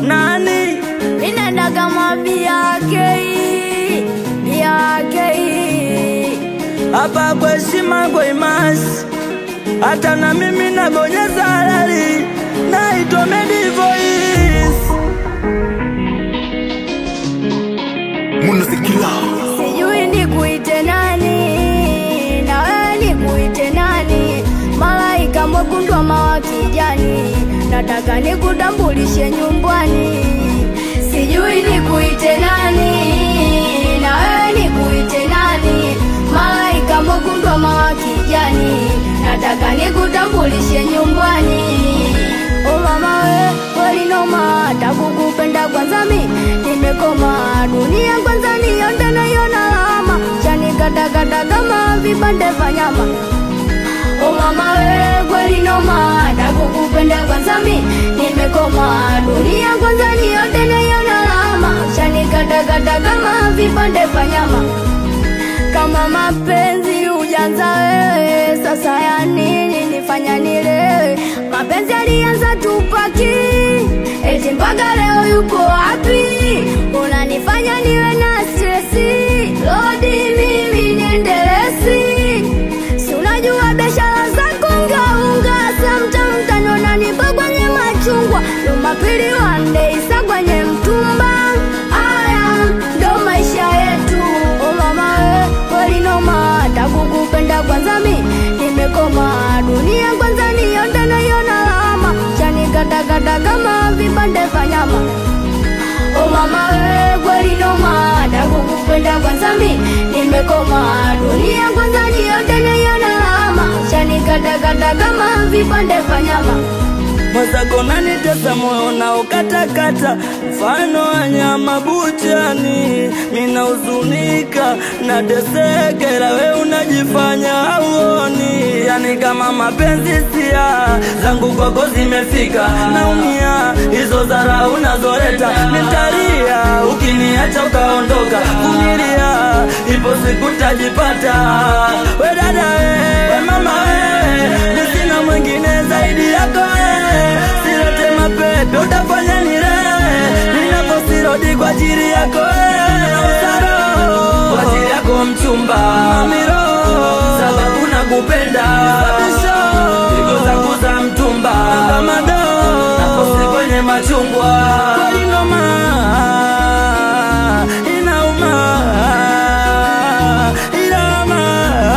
nani? Ninaenda kama BK hapa kwa heshima kwa imasi, hata na mimi nabonyeza halali, naitwa Medi Voice. Munasikila Sijui nikuite nani, na wewe nikuite nani? Malaika mwekundu wa maua kijani, nataka nikutambulishe nyumbani. Sijui nikuite nani, na wewe nikuite nani? Malaika mwekundu wa maua kijani, nataka nikutambulishe nyumbani. Oh mama we, kweli noma, takukupenda kwanza mi nimekoma. Dunia kwanza nionde naiona lama, chanikatakata kama vipande vya nyama. Oh mama we, kweli noma, takukupenda kwanza mi nimekoma. Dunia kwanza nionde naiona lama, chanikatakata kama vipande vya nyama. Kama mapenzi ujanza wewe, sasa ya nini nifanya nilewe? Mapenzi alianza tupaki, eti mpaka leo yuko wapi? Unanifanya niwe na stresi, lodi mimi niendelesi. Si unajua biashara zako unga sometimes tanona nipo kwenye machungwa, Jumapili one day sa kwenye mtumba. Aya ndo maisha yetu. Oh mama we, kweli noma, takukupenda kwanza mi nimekoma. Dunia kwanza nionde naiona lama, chanikatakata kama vipande vya nyama. Oh mama we, kweli noma, takukupenda kwanza mi nimekoma. Dunia kwanza nionde naiona lama, chanikatakata kama vipande vya nyama. Mwenzako nanitesa moyo na ukatakata, mfano wa nyama buchani. Mina huzunika na tesekela, we unajifanya hauoni. Yani kama mapenzi sia zangu kwako zimefika, naumia hizo zara unazoleta. Nitalia ukiniacha ukaondoka, vumilia ipo siku tajipata. We dada we mama we, nisina mwingine zaidi yako we. Silete mapepe utafanya nilewe, ninaposirodi kwa ajili yako usaro, kwa ajili yako mchumba mamiro, sababu nakupenda pigo zangu za mtumba kama do, naposi kwenye machungwa. Kweli noma inauma, inauma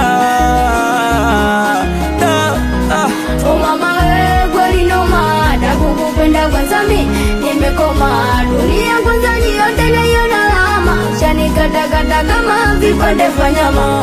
Oh mama we, kweli noma, takukupenda kwanza mi nimekoma. Dunia kwanza nionde naiona lama, chanikatakata kama vipande vya nyama.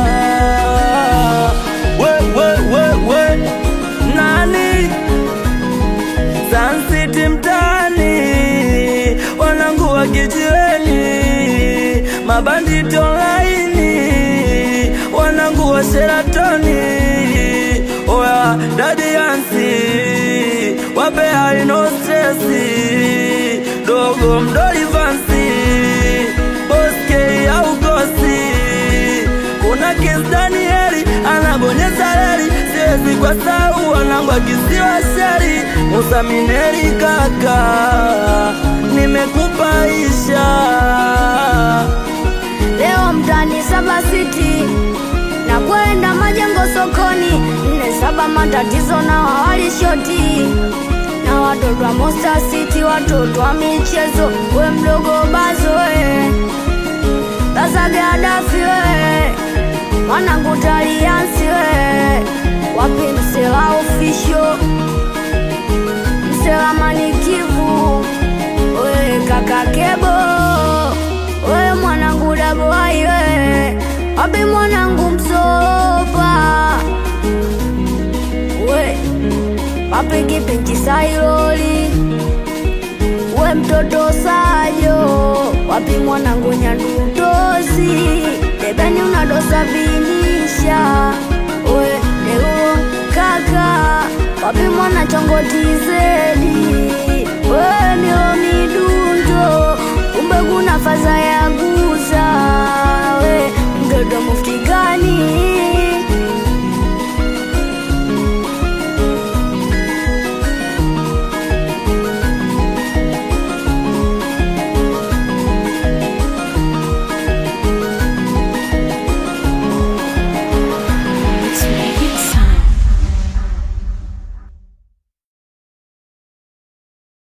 We nani? Sun City mtani, wanangu wa kijiweni, mabanditi online, wanangu wa Sheratoni. Oya Daddy Yancy, wape haino stressi, dogo mdoli fancy, boske au gosi. Kuna Kiss Danieli, anabonyeza reli, siwezi kwa sau wanangu akisiwa sheri. Musa Mineri kaka, nimekupaisha. Leo mtani Saba City, na kwenda majengo sokoni, 47 matatizo na wawali shoti. Na watoto wa Monster City, watoto wa michezo, we mdogo bazo we, Taza Gaddafi we, mwanangu Taliansi we, wapi Msela official, Msela Manikivu we, kaka Kebo we, mwanangu Daboai we, wapi mwanangu Msopa we, wapi Kipenzi Sailoli we, mtoto Sajo, wapi mwanangu Nyandutozi, debeni unadosa vinisha we, leo kaka, wapi mwana Chongo Tizedi we, Milo Midundo, kumbe kuna faza ya